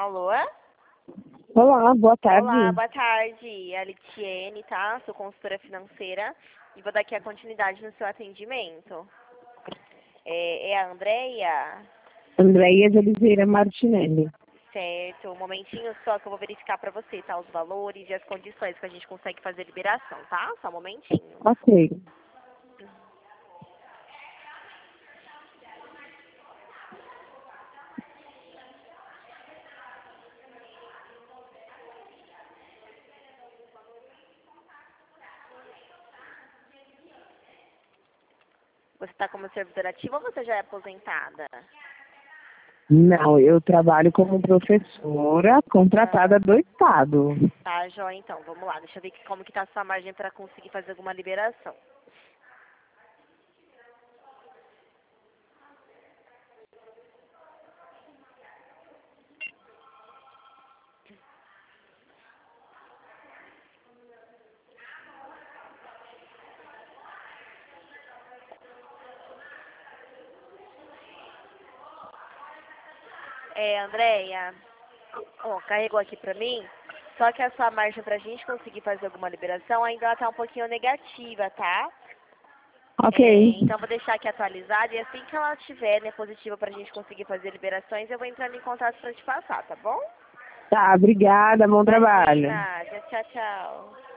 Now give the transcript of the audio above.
Alô? Olá, boa tarde. Olá, boa tarde. É a Litiene, tá? Sou consultora financeira e vou dar aqui a continuidade no seu atendimento. É a Andréia? Andréia de Oliveira Martinelli. Certo. Um momentinho só que eu vou verificar pra você, tá? Os valores e as condições que a gente consegue fazer liberação, tá? Só um momentinho. Ok. Você está como servidora ativa ou você já é aposentada? Não, eu trabalho como professora contratada do Estado. Tá, joia, então. Vamos lá. Deixa eu ver como que tá a sua margem para conseguir fazer alguma liberação. Andréia, ó, carregou aqui pra mim, só que a sua margem pra gente conseguir fazer alguma liberação ainda ela tá um pouquinho negativa, tá? Ok. Então eu vou deixar aqui atualizada e assim que ela estiver, né, positiva pra gente conseguir fazer liberações, eu vou entrando em contato pra te passar, tá bom? Tá, obrigada, bom trabalho. Imagina, tchau, tchau.